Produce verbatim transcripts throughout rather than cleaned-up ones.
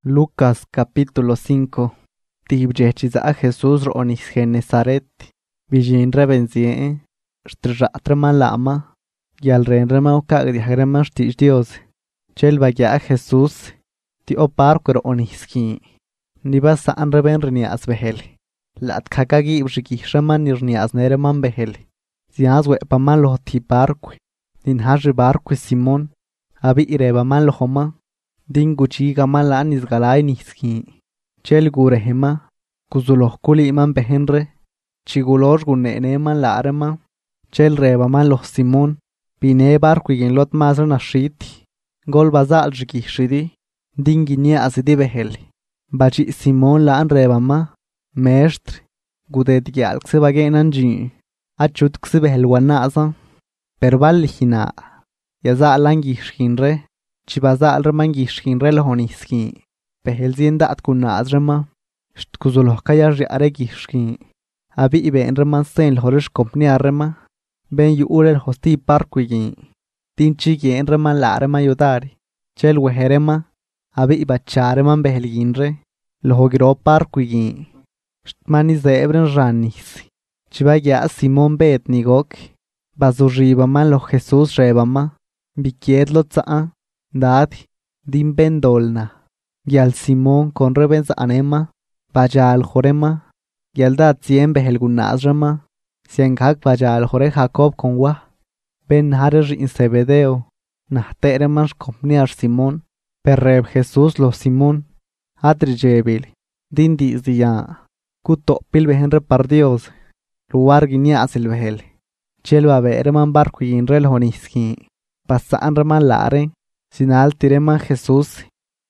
Lucas capítulo cinco. Tibjechiza a Jesús ronis Genezaret. Bijin rebenzie. Strratrema lama. Y al renrema ocagdiagrema stich Dios. Chel vaya a Jesús. Ti opar roniskin. Niba saan reben renias behel. Lat kakagi bshiki shaman nirnias nereman behel. Ziaz wepaman lo tiparque. Din haji barque Simón. Abi irebaman lo homa. Dinguchi gamala nisgalay niski. Chel gurehema. Kuzulohkuli iman behenre. Chigulosh guneneman larema. Chel rebaman los Simón. Pine barquigin lot mazra nashiti. Gol bazal jikishidi. Dinginia asidi behel. Bachi Simón laan rebama. Mestre. Gudet gyalkse bagenan ji. Achut kse behel wanaza. Perbal hina. Yaza langishkinre. Chibazal remangishkinre lohoniski. Behel zienda at kunazrema. Shtkuzulokaya riaregishkin. Abi iben reman sen lhorish kompniarema. Ben yuurel hosti parquigin. Tinchi gen reman larema yudari. Chel weherema. Abi ibachareman behelginre. Lohogiro parquigin. Shtmani zebren ranis. Chibagya Simón bet nigok. Bazurribaman lo Jesús rebama. Bikiedlo tsaa. Dadi. Din bendolna. Gyal Simón con rebens anema. Bajal jorema. Gyal dad zien behelgunazrema. Siengak bajal jore Jacob con wa. Ben harer in Zebedeo. Nahtereman kompniar Simón. Perreb Jesús lo Simón. Adri jebil. Din dizia. Kuto pil behen repardios. Luar guinia silvehel. Chel babereman barco y inrel honiski. Pasan reman lare. Sinal tireman Jesús.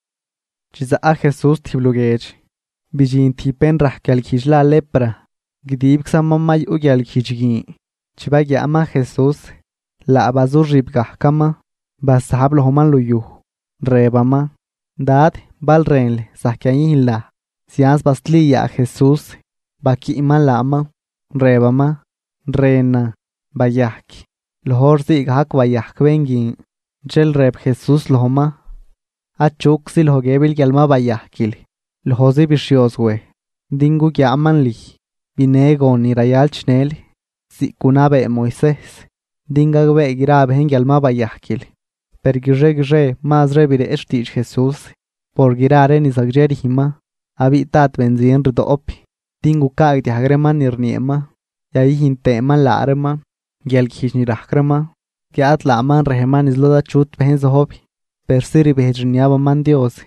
Chiza a Jesús tiblugech. Bijin tipen rahkel kijla lepra. Gdib xamamay ugyal kijgi. Chiba llama Jesús. La abazur ribgah kama. Basahab lohoman luyu. Rebama. Dad bal renle. Sahkiayin la. Sians basliya Jesús. Baki iman lama. Rebama. Rena. Bayaki. Lohor zigak bayak bengin. Chel reb Jesús lohoma. Achuk si lohogebil gyalma bayakil. Lohozi bishioswe. Dingu gyaman li. Binego ni rayal chnel. Si kunabe Moisés. Dingagbe girabhen gyalma bayakil. Per gire gire mazre bire eshtich Jesús. Por girare ni zagjeri hima. Habitat benzien ridopi. Dingu kagti hagreman nirniema. Yahi hinteman larema. Gyal kishni rahkrema. Gyat laman reheman isloda chut behen zahobi. Persiri behejniaba man Dios.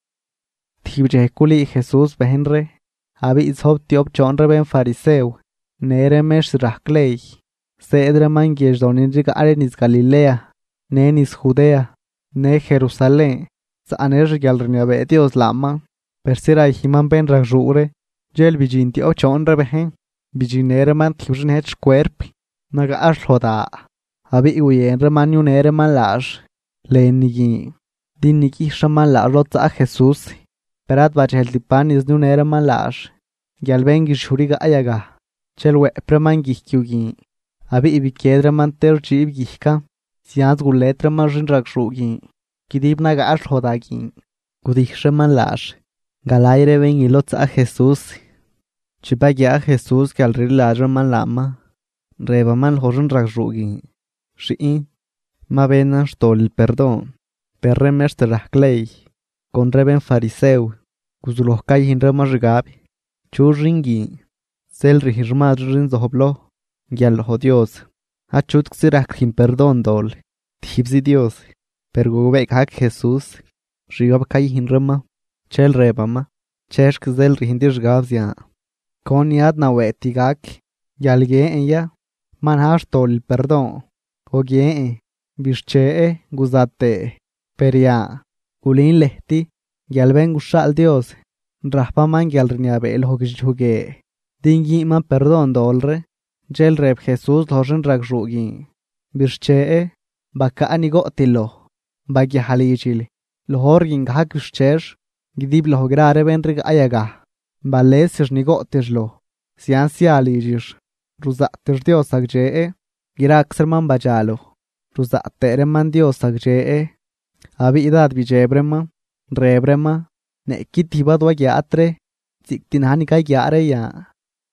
Tibjekuli Jesús behenre. Abi ishob tiop chonre ben fariseu. Neremesh rahklei. Sedre man gyejdoninjik arenis Galilea. Nenis Judea. Ne Jerusalén. Saaner gyalrniabe Dios lama. Persira himan ben rajure. Jel bijin tiop chonre behen. Bijinere man tibjin hech cuerpi. Naga ashloda. Abi iwien reman yunere man lash. Lenigi. Diniki shaman la rotza a Jesús. Perat bachel tipan is yunere man lash. Gyalbengi shuriga ayaga. Chelwe preman gihkyugi. Abi ibikedre man terchi ibgihka. Sians guletre man rinrak shugi. Kidib naga ashhodagi. Gudih shaman lash. Galaire ben ilotza a Jesús. Chibagya a Jesús que al rilajra man lama. Rebaman horin rakrugi. Shi'i. Ma benan stol el perdón. Perremes teraclei. Con reben fariseu. Kuzulohkai hinrema rigabi. Churringi. Sel rihirmad rin zohoblo. Gyal ho Dios. Achut xirak hin perdón dol. Tibzi Dios. Pergubek hak Jesús. Rigab kai hinrema. Chel rebama. Cheshk zel rihindir gavzia. Con yad na wetigak. Gyalge en ya. Man hash tol el perdón. Ogie. Bishchee guzate. Peria. Ulin lehti. Gyalben gushal Dios. Rahpa man gyalriniabe el hogijuge. Dingi man perdón dolre. Jel reb Jesús lorin ragrugi. Bishchee. Baka anigotilo. Bagya halichil. Lohorgin hak bishchesh. Gidib lohograre benrig ayaga. Balesir nigotishlo. Siansia alijish. Ruzatir Dios agjee. Girakserman bajalo. Ruzatereman Dios agjee. Abi idad bijebrema. Rebrema. ne kitiba dwa gyatre ziktinani ka gyare ya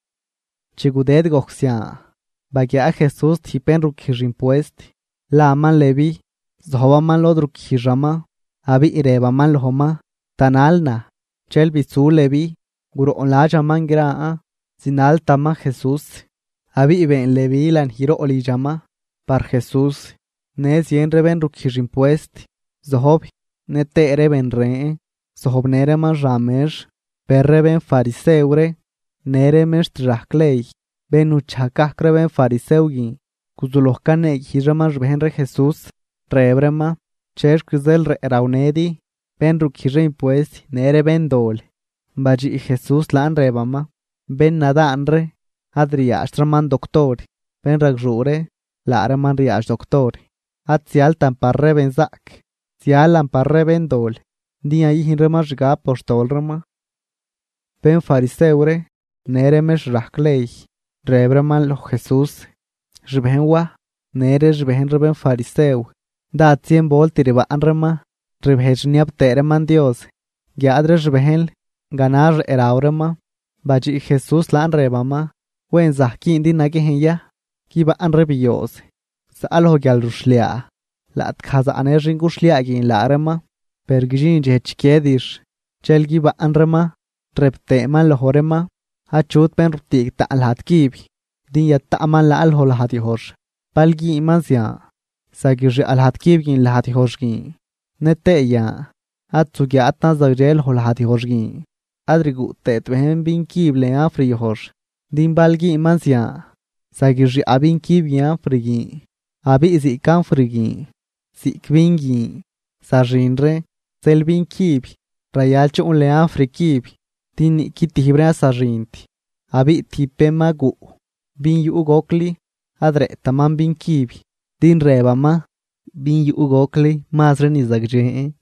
chiguded goxia bagya Jesus tipen rukir impuest la man levi zoba man lod rukirama abi ireba man lohoma tanalna chelbi su levi guru onlaja man gra sinal tama Jesus abi iben levi lan hiro olijama par Jesus ne sien reben rukir impuest zohob ne te reben re zohob nere man ramesh perreben fariseure nere mesh traklei benu chakak reben fariseugi kuzulohkane hirama reben re Jesus rebrema chesh kuzel re raunedi ben rukir impuest nere ben dol baji Jesus lan rebama ben nadanre adria astraman doctor ben ragrure la man riash doctor at sial tamparre ben zak sial amparre ben dol dia ihin rema jga apostol rema ben fariseure nere mesh raklei rebreman lo Jesus jbenwa nere jben reben fariseu da tien bol tiriba anrema rebhejniap tereman Dios gyadre jbehel ganar eraurema baji Jesus lan rebama wen zahkin din nagehya kiba anrebios sa alho gal rushlia la tkhaza anerin gushlia gin la arema pergijin jechkedish chelgi ba anrema repte man lo horema achut pen rutik ta alhat kib din yatta aman la alho la hati hosh palgi imansia sagir alhat kib gin la hati hosh gin nete ya atsugi atna zagrel hol hati hosh gin adrigu tet ben bin kib le afri hosh din balgi imansia sagir abin kib ya frigi abi izi kan frigi si kwingi sarinre selvin kib rayalcho un le afri kib tin kitibra sarinti abi tipe magu bin yu gokli adre tamam bin kib din rebama bin yu gokli masre ni zagje